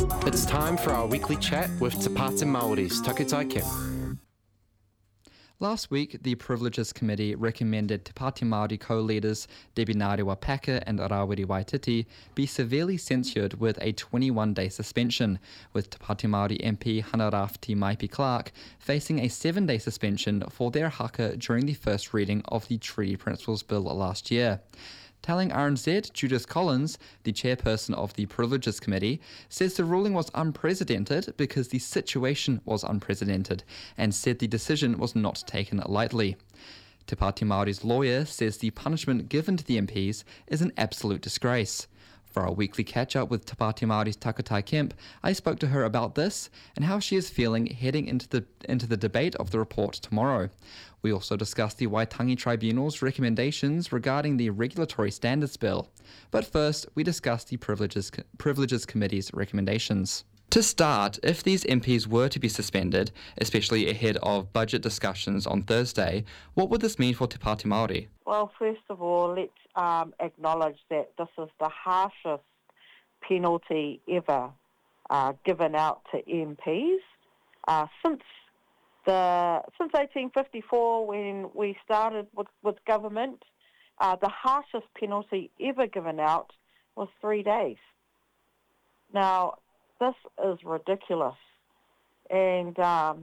It's time for our weekly chat with Te Pāti Māori's Takutai Kim. Last week, the Privileges Committee recommended Te Pāti Māori co-leaders Debbie Ngarewa-Packer and Rawiri Waititi be severely censured with a 21-day suspension, with Te Pāti Māori MP Hana Rafti Maipi-Clark facing a 7-day suspension for their haka during the first reading of the Treaty Principles Bill last year. Telling RNZ, Judith Collins, the chairperson of the Privileges Committee, says the ruling was unprecedented because the situation was unprecedented and said the decision was not taken lightly. Te Pāti Māori's lawyer says the punishment given to the MPs is an absolute disgrace. For our weekly catch-up with Te Pāti Māori's Takutai Kemp, I spoke to her about this and how she is feeling heading into the debate of the report tomorrow. We also discussed the Waitangi Tribunal's recommendations regarding the Regulatory Standards Bill. But first, we discussed the Privileges Committee's recommendations. To start, if these MPs were to be suspended, especially ahead of budget discussions on Thursday, what would this mean for Te Pāti Māori? Well, first of all, let's acknowledge that this is the harshest penalty ever given out to MPs. Since 1854, when we started with government, the harshest penalty ever given out was 3 days. Now, this is ridiculous, and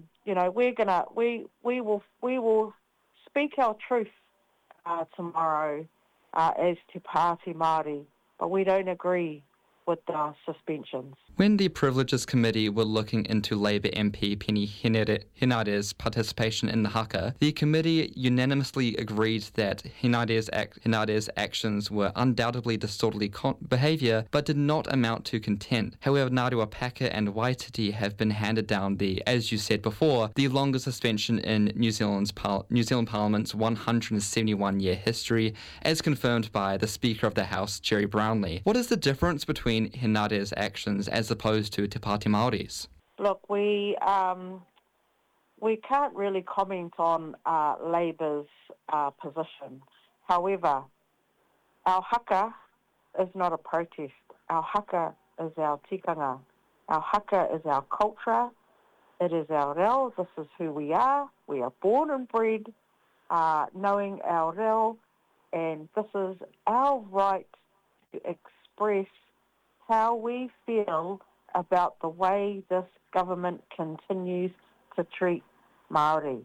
we will speak our truth tomorrow as Te Pāti Māori, but we don't agree with the suspensions. When the Privileges Committee were looking into Labour MP Penny Hinere's participation in the haka, the committee unanimously agreed that Hinere's actions were undoubtedly disorderly behaviour, but did not amount to contempt. However, Ngarewa-Packer and Waititi have been handed down as you said before, the longest suspension in New Zealand Parliament's 171-year history, as confirmed by the Speaker of the House, Jerry Brownlee. What is the difference between Hinere's actions as opposed to Te Pāti Māori's? Look, we can't really comment on Labour's position. However, our haka is not a protest. Our haka is our tikanga. Our haka is our culture. It is our reo. This is who we are. We are born and bred knowing our reo, and this is our right to express how we feel about the way this government continues to treat Māori.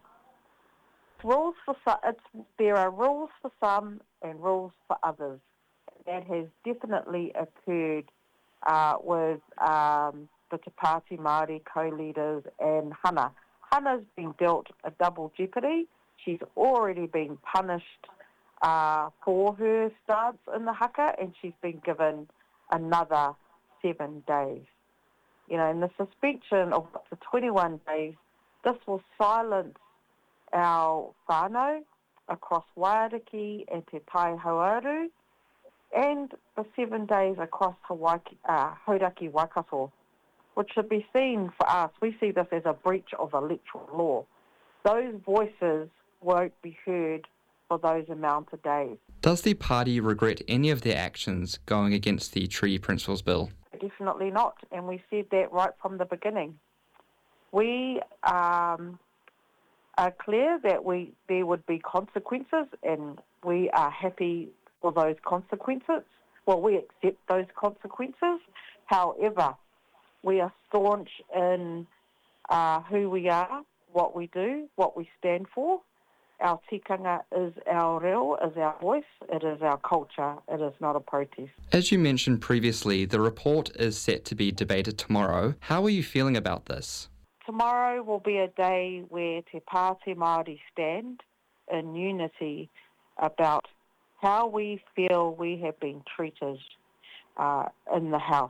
There are rules for some and rules for others. That has definitely occurred with the Te Pāti Māori co-leaders and Hana. Hana's been dealt a double jeopardy. She's already been punished for her stance in the haka, and she's been given another 7 days. In the suspension of up to 21 days, this will silence our whānau across Waiariki and Te Tai Hauaru, and the 7 days across Hauraki Waikato, which should be seen for us. We see this as a breach of electoral law. Those voices won't be heard for those amount of days. Does the party regret any of their actions going against the Treaty Principles Bill? Definitely not, and we said that right from the beginning. We are clear that there would be consequences, and we are happy for those consequences. Well, we accept those consequences. However, we are staunch in who we are, what we do, what we stand for. Our tikanga is our reo, is our voice, it is our culture, it is not a protest. As you mentioned previously, the report is set to be debated tomorrow. How are you feeling about this? Tomorrow will be a day where Te Pāti Māori stand in unity about how we feel we have been treated in the House.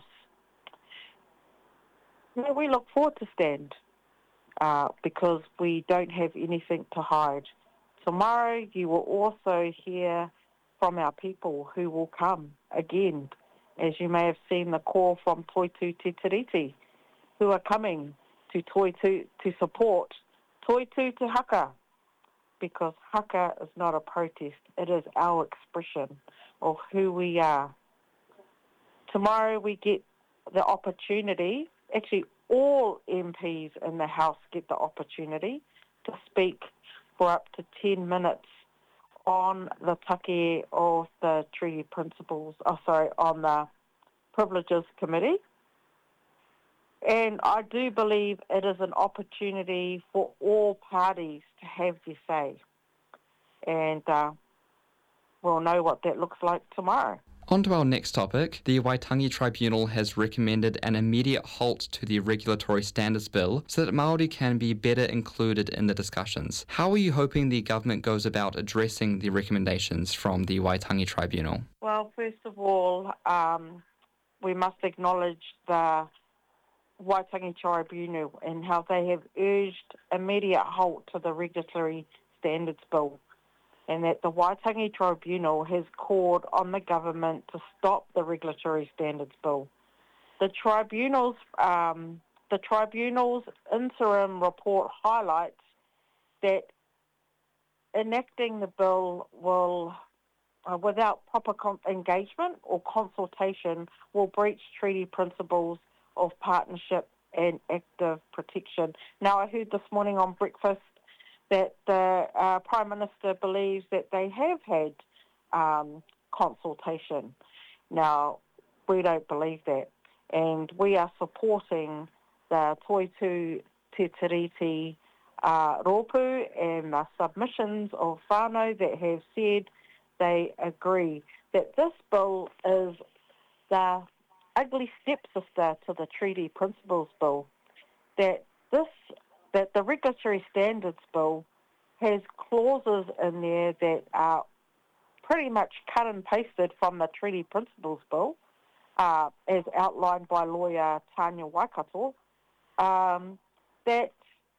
We look forward to stand because we don't have anything to hide. Tomorrow you will also hear from our people who will come again, as you may have seen the call from Toitū Te Tiriti, who are coming to Toitū to support Toitū Te Haka, because haka is not a protest, it is our expression of who we are. Tomorrow we get the opportunity actually all MPs in the House get the opportunity to speak for up to 10 minutes on the take of the treaty principles, on the Privileges Committee. And I do believe it is an opportunity for all parties to have their say. And we'll know what that looks like tomorrow. On to our next topic. The Waitangi Tribunal has recommended an immediate halt to the Regulatory Standards Bill so that Māori can be better included in the discussions. How are you hoping the government goes about addressing the recommendations from the Waitangi Tribunal? Well, first of all, we must acknowledge the Waitangi Tribunal and how they have urged immediate halt to the Regulatory Standards Bill, and that the Waitangi Tribunal has called on the government to stop the Regulatory Standards Bill. The Tribunal's interim report highlights that enacting the bill will, without proper engagement or consultation, will breach treaty principles of partnership and active protection. Now, I heard this morning on breakfast that the Prime Minister believes that they have had consultation. Now, we don't believe that. And we are supporting the Toitū Te Tiriti Rōpū and the submissions of whānau that have said they agree that this bill is the ugly stepsister to the Treaty Principles Bill, that the Regulatory Standards Bill has clauses in there that are pretty much cut and pasted from the Treaty Principles Bill, as outlined by lawyer Tanya Waikato, that,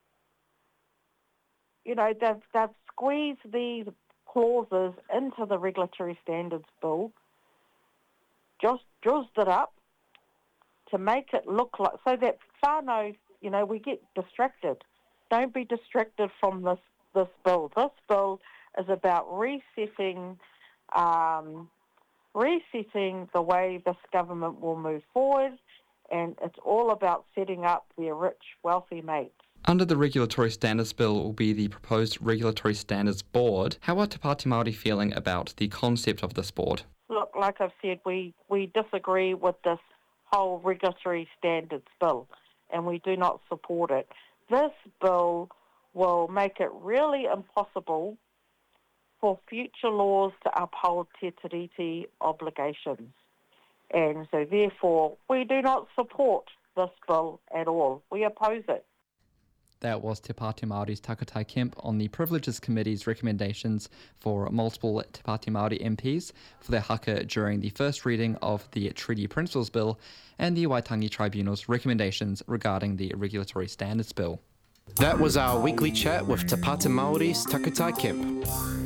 you know, they've squeezed these clauses into the Regulatory Standards Bill, just drizzled it up to make it look like, so that whānau, you know, we get distracted. Don't be distracted from this bill. This bill is about resetting the way this government will move forward, and it's all about setting up their rich, wealthy mates. Under the Regulatory Standards Bill will be the proposed Regulatory Standards Board. How are Te Pāti Māori feeling about the concept of this board? Look, like I've said, we disagree with this whole Regulatory Standards Bill, and we do not support it. This bill will make it really impossible for future laws to uphold Te Tiriti obligations. And so therefore, we do not support this bill at all. We oppose it. That was Te Pāti Māori's Takatai Kemp on the Privileges Committee's recommendations for multiple Te Pāti Māori MPs for their haka during the first reading of the Treaty Principles Bill and the Waitangi Tribunal's recommendations regarding the Regulatory Standards Bill. That was our weekly chat with Te Pāti Māori's Takatai Kemp.